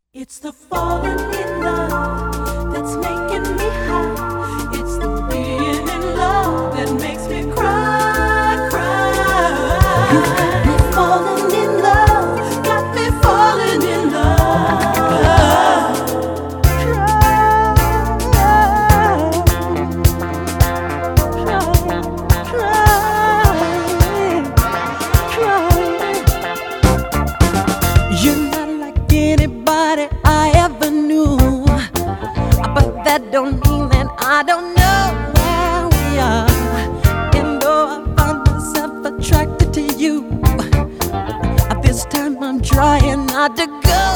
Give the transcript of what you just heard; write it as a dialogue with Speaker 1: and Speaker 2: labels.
Speaker 1: It's the falling in love that's making me high. It's the being in love that makes me cry, cry. You got me falling in love, got me falling in love. You're not like anybody I ever knew, but that don't mean that I don't know where we are. And though I found myself attracted to you, this time I'm trying not to go